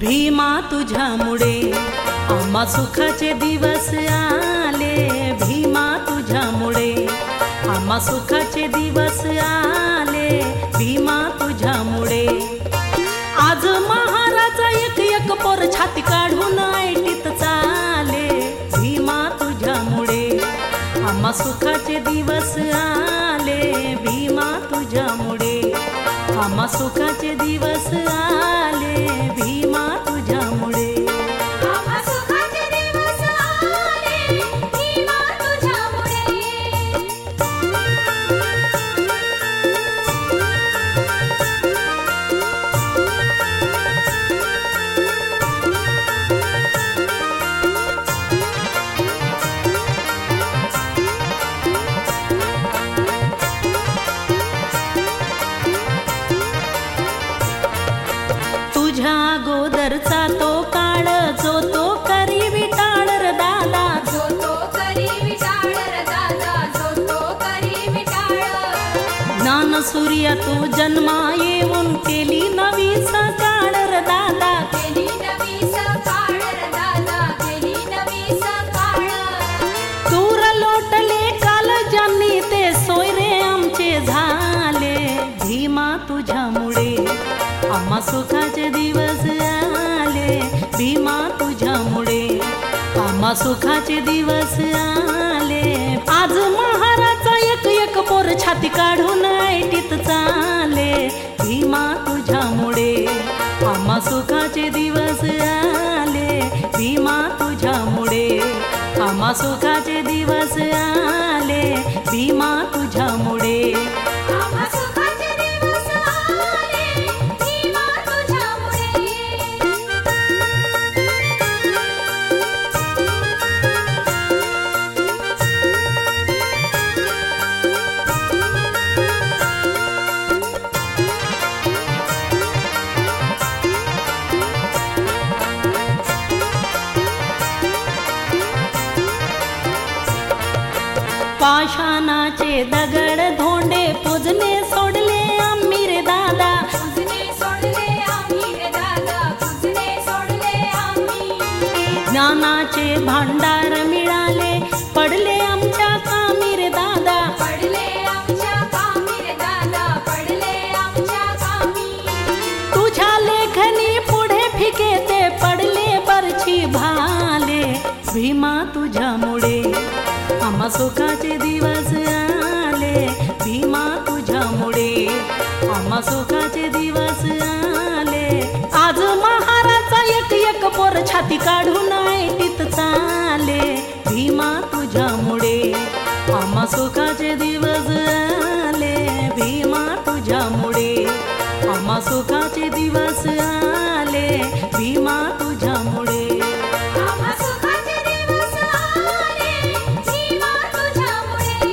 भीमा तुझ्यामुळे आम्हा सुखाचे दिवस आले, भीमा तुझ्यामुळे आम्हा सुखाचे दिवस आले, भीमा तुझ्यामुळे आज महाराज एक एक पोर छाती काढून ऐटीत चाले, भीमा तुझ्यामुळे आम्हा सुखाचे दिवस आले, भीमा तुझ्यामुळे आम्हा सुखाचे दिवस आले, भीमा तुझ्यामुळे आम्हा सुखाचे दिवस आले, भीमा तुझ्यामुळे तुझ्या गोदरचा तो काळ जो तो करी विटाळ र दादा, जो तो करी विटाळ र दादा, जो तो करी विटाळ ज्ञान सूर्य तू जन्मा येऊन केली नवी सकाळ र दादा, केली नवी सकाळ र दादा, केली नवी सकाळ दूर लोटले काल ज्यांनी ते सोयरे आमचे झाले, भीमा तुझ्यामुळे आम्हा सुखाचे दिवस आले, भीमा तुझ्यामुळे आम्हा सुखाचे दिवस आले आज महाराज एक एक पोर छाती काढून ऐटीत चाले, भीमा तुझ्यामुळे आम्हा सुखाचे दिवस आले, भीमा तुझ्यामुळे आम्हा सुखाचे दिवस आले, भीमा तुझ्यामुळे आम्हा सुखाचे दिवस आले, भीमा तुझ्यामुळे पाषाणाचे दगड धोंडे पूजने सोडले आम्ही रे दादा, पूजने सोडले आम्ही रे दादा, पूजने सोडले आम्ही ज्ञानाचे भांडार मिळाले पडले आमच्या कामी रे दादा, पडले आमच्या कामी रे दादा, पडले आमच्या कामी तुझ्या लेखनी पुढे फिके ते पडले बरछी भाले, भीमा तुझ्यामुळे आम्हा सुखाचे दिवस आले, भीमा तुझ्यामुळे आम्हा सुखाचे दिवस आले आज महाराजा एक एक पोर छाती काढून ऐटीत चाले, भीमा तुझ्यामुळे आम्हा सुखाचे दिवस आले, भीमा तुझ्यामुळे आम्हा सुखाचे दिवस आले, भीमा तुझ्यामुळे आम्हा सुखाचे दिवस आले, भीमा तुझ्यामुळे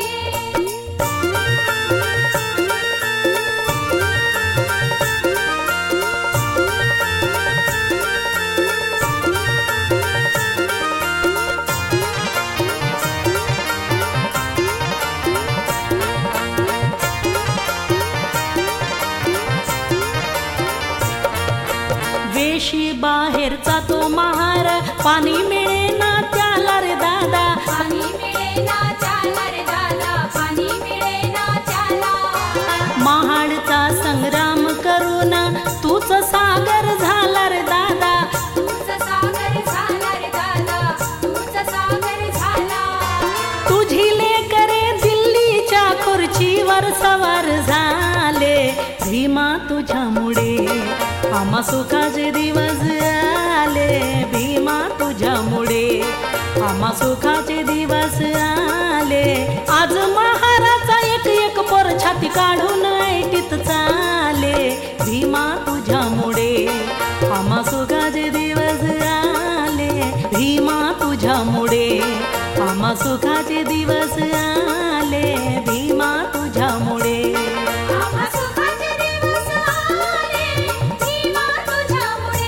वेशी बाहेरचा तो महार पाणी मिळे ना त्याला रे दादा, पाणी मिळे ना त्याला रे दादा, पाणी मिळे ना त्याला महाडचा संग्राम करून तूच सागर झाला रे दादा, तूच सागर झाला रे दादा, तूच सागर झाला तुझी लेकरे दिल्लीच्या खुर्चीवर सवार झाले, भीमा तुझ्यामुळे आम्हा सुखाचे दिवस आले, भीमा तुझ्यामुळे आम्हा सुखाचे दिवस आले आज महाराजा एक एक पोर छाती काढून ऐटीत चाले, भीमा तुझ्यामुळे आम्हा सुखाचे दिवस आले, भीमा तुझ्यामुळे आम्हा सुखाचे दिवस आले, भीमा तुझ्यामुळे आम्हा सुखाचे दिवस आले, भीमा तुझ्यामुळे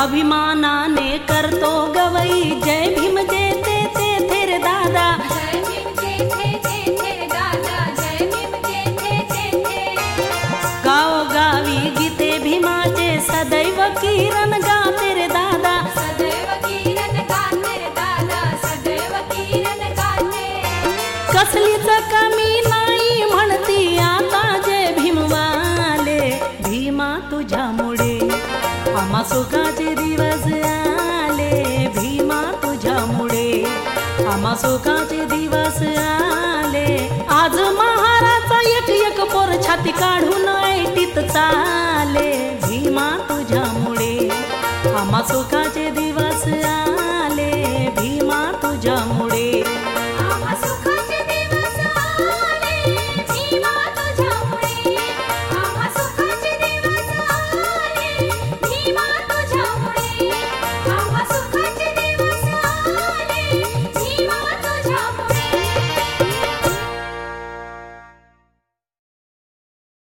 अभिमानाने करतो गवई जय भीम जेथे तेथे रे दादा जय भीम जेथे तेथे रे दादा जय भीम जेथे तेथे गावोगावी गीते भीमाचे सदैव किरण गाते रे दादा सदैव किरण गाते रे दादा सदैव किरण गाते कसलीच कमी नाही म्हणती आता जय भीमवाले भीमा तुझ्यामुळे आम्हा सुखाचे दिवस आले भीमा तुझ्यामुळे आम्हा सुखाचे दिवस आले आज महाराचा एक एक पोर छाती काढून ऐटीत चाले भीमा तुझ्यामुळे आम्हा सुखाचे दिवस